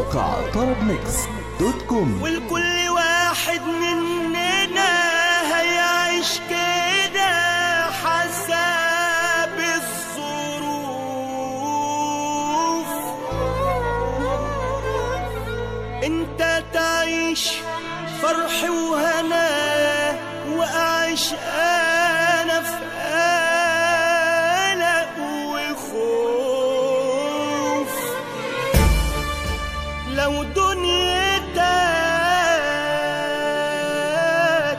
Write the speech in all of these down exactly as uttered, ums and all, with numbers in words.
موقع طرب ميكس دوت كوم. والكل واحد مننا هيعيش كده حسب الظروف. انت تعيش فرح وهنا واعيش انا في قلق وخوف. لو دنيتك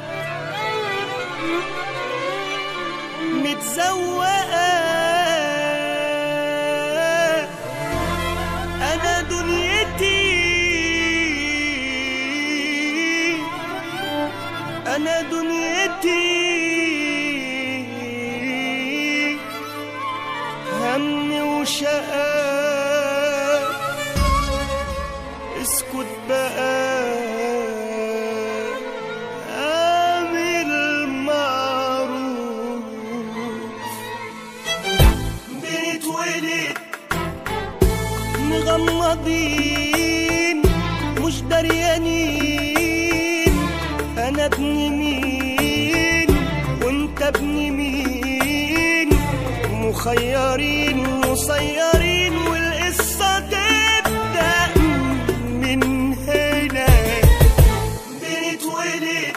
متزوقة أنا دنيتي أنا دنيتي هم وشقاء. اسكت بقى اعمل معروف. بنتولد مغمضين مش دريانين انا ابن مين وانت ابن مين. مخيرين مسيرين والقصة تبدأ من هنا. بنتولد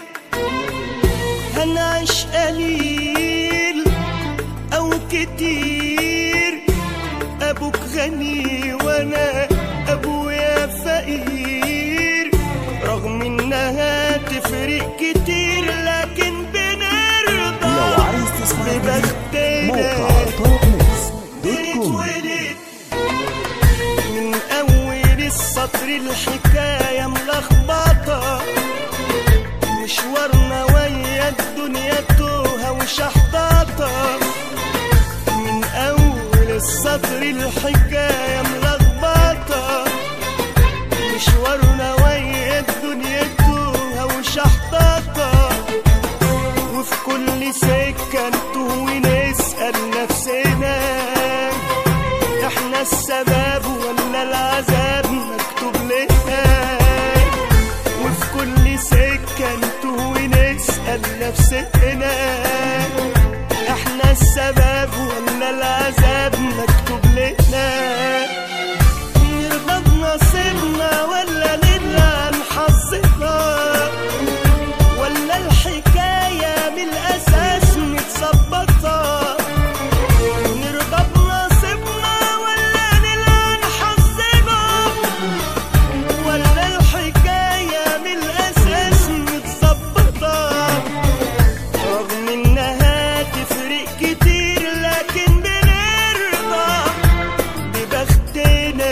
هنعيش قليل أو كتير. أبوك غني وأنا أبويا فقير. رغم إنها تفرق كتير لكن بنرضى. لو عايز تسمع ببختنا موقع طرب ميكس دوت كوم. من أول السطر الحكاية ملخبطة. مشوارنا ويا الدنيا توهة وشحطاطة. من أول السطر الحكاية ملخبطة. مشوارنا ويا الدنيا توهة وشحطاطة. وفي كل سكة نتوه ونسأل نفسنا احنا السبب ولا العذاب مكتوب لنا. وفي كل سكة نتوه ونسأل نفسنا احنا السبب ولا العذاب مكتوب لنا. نرضى بنصيبنا ولا نرضى عن حظنا. ولا الحكاية من الأساس متظبطة. نرضى بنصيبنا ولا نرضى عن حظنا. ولا الحكاية من الأساس متظبطة. رغم إنها تفرق كتير لكن بنرضى ببختنا.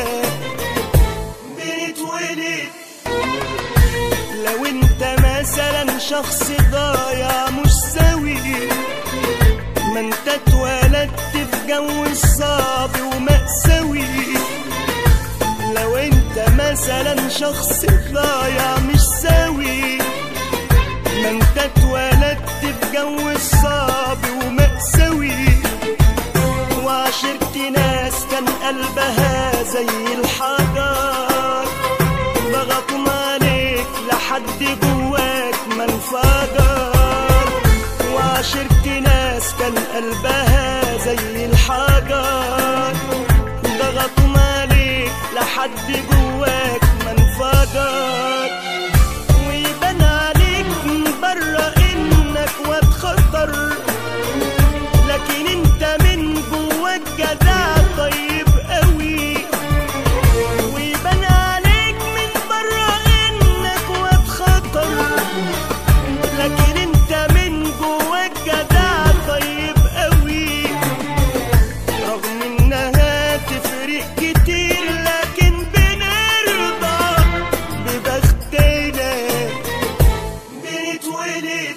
بنتولد لو انت مثلا شخص ضايع مش سوي. ما انت اتولدت في جو صعب ومأساوي. لو انت مثلا شخص ضايع مش سوي. ما انت اتولدت في جو صعب ومأساوي. وعشرت ناس كان قلبها زي الحجر. ضغطوا عليك لحد جواك ما انفجر. وعشرت ناس كان قلبها زي الحجر. ضغطوا عليك لحد جواك ما انفجر. ويبان عليك من بره انك واد خطر. لكن انت من جواك جدع طيب قوي. ويبان عليك من بره انك واد خطر. لكن انت من جواك جدع طيب قوي. رغم انها تفرق كتير لكن بنرضى ببختنا. بنتولد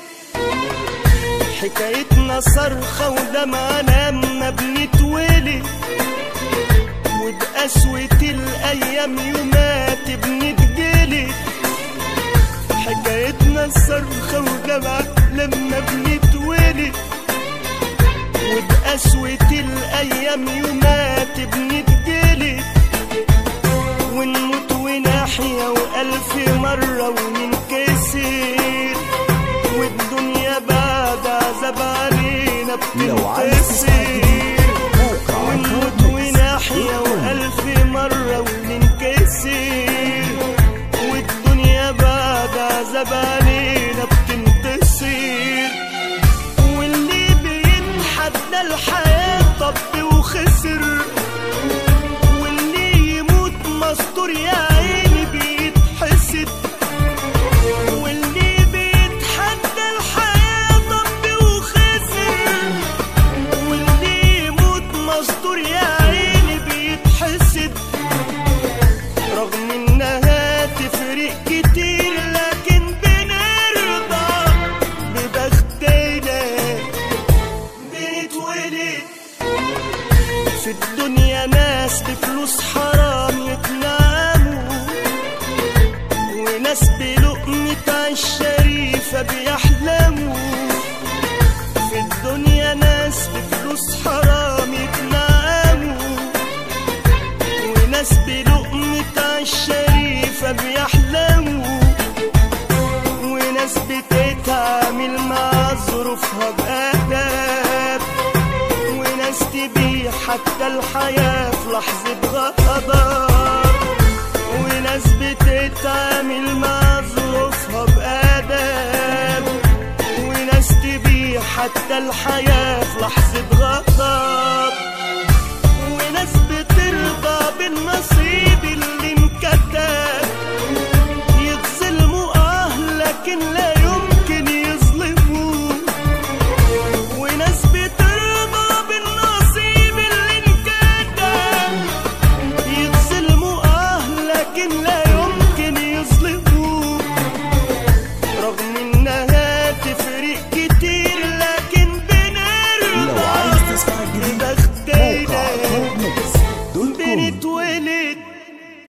حكايتنا صرخة ودمعة لما بنتولد. وبقسوة الأيام يومات بنتجلد. حكايتنا صرخة ودمعة لما بنتولد. وبقسوة الأيام يومات بنتجلد. ونموت ونحيا وألف مرة وننكسر، والدنيا بعد عذاب علينا بتنتصر. ونموت ونحيا وألف مرة وننكسر، والدنيا بعد عذاب علينا بتنتصر. واللي بيتحدى الحياة طب وخسر، واللي يموت مستور يا عيني بيتحسد. واللي بيتحدى الحياة طب وخسر، واللي يموت مستور يا عيني بيتحسد. رغم انها تفرق كتير لكن بنرضى ببختنا بنتولد. في الدنيا ناس بفلوس حرام يتنعموا، وناس بلقمة عيش شريفة بيحلموا. في الدنيا ناس بفلوس حرام يتنعموا، وناس بلقمة عيش شريفة بيحلموا. وناس بتتعامل مع ظروفها بأدب، وناس تبيع حتى الحياة في لحظة غضب. وناس بتتعامل مع ظروفها بأدب، وناس تبيع حتى الحياة في لحظة غضب. وناس بترضى بالنص